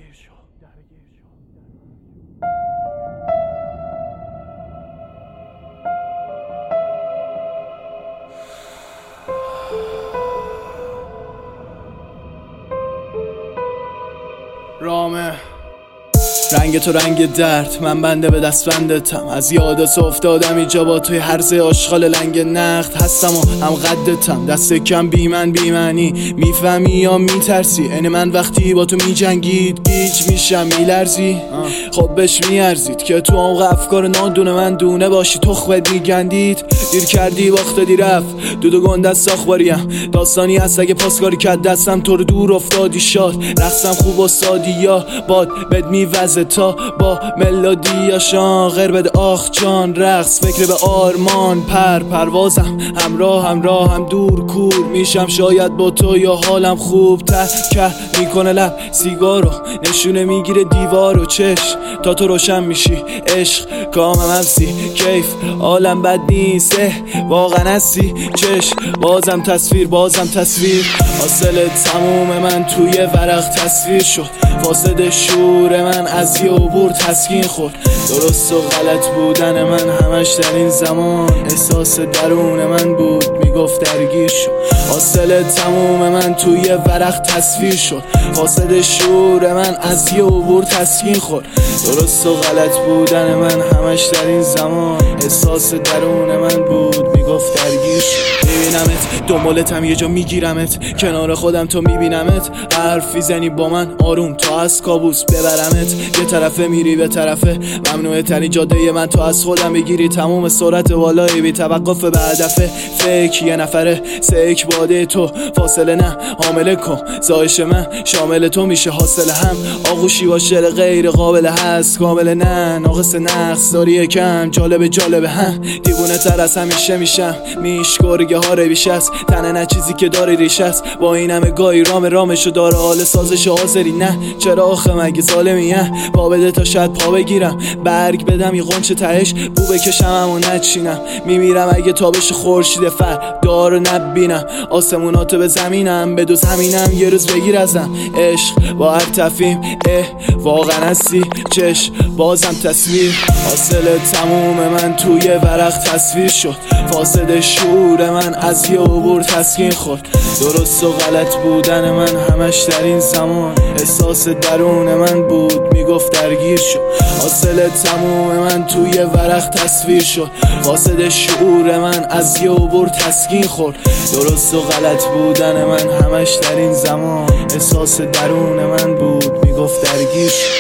رامه رنگ تو رنگ درد، من بنده به دست بندتم. از یادت افتادم اینجا با توی هرزه آشغال لنگ نقد هستم و هم قدتم. دست کم بی من بی معنی میفهمی یا میترسی؟ این من وقتی با تو میجنگید گیج میشم میلرزی. خب بهش میارزید که تو عمق افکار نادونه من دونه باشی. تخمت میگندید دیر کردی باخت دادی رفت دود و گنده ساخباریم. داستانی هست اگه پاسکاری کرد دستم تو رو دور افتادی شاد. رقصم خوب استادی یا باد بد میوزه تا با ملودیاشان غیر بده آخ جان. رقص فکر به آرمان پروازم همراه دور کور میشم شاید با تو یا حالم خوب که میکنه لب سیگارو نشونه میگیره دیوارو چش تا تو روشن میشی. عشق کامم همسی کیف عالم بد نیست واقعا هستی چش بازم تصویر حاصل تموم من توی ورق تصویر شد. فاسد شور من از یه عبور تسکین خورد. درست و غلط بودن من همش در این زمان احساس درون من بود میگفت درگیر شد. حاصل تموم من توی ورق تصویر شد. فاسد شور من از یه عبور تسکین خورد. درست و غلط بودن من همش در این زمان احساس درون من بود میگفت درگیر شد. میبینمت دنبالتم یه جا میگیرمت کنار خودم تو میبینمت. حرفی زنی با من آروم تا از کابوس ببرمت. یه طرفه میری به طرفه ممنوعه ترین جاده من تو از خودم بگیری. تموم سرعت بالایی بی توقف به هدفه. فکر یه نفره سیک باده تو فاصله نه حامله کن. زایش من شامل تو میشه حاصل هم. آغوشی با شعر غیر قابل هست کامل نه ناقص نقص داری کم جالبه هم. دیوونه تر از همیشه میشم میشگرگه ها رویش است تنه نه چیزی که داری ریش است. با این همه گاهی رامشو داره حال سازش حاضری نه چرا آخه مگه ظالمیه؟ پا بده تا شاید پا بگیرم برگ بدم یه غنچه تهش بو بکشم و نچینم. میمیرم اگه تابش خورشید دارو نبینم. آسموناتو به زمینم به دو زمینم یه روز بگیر ازم. عشق با هر تفهیم واقعا هستی چش بازم تصویر. حاصل تموم من توی ورق تصویر شد. فاسد شور من از یه عبور تسکین خورد. درست و غلط بودن من همش در این زمان احساس درون من بود میگفت درگیر شد. حاصل تموم من توی ورق تصویر شد. فاسد شعور من از یه عبور تسکین خورد. درست و غلط بودن من همش در این زمان احساس درون من بود میگفت درگیر شد.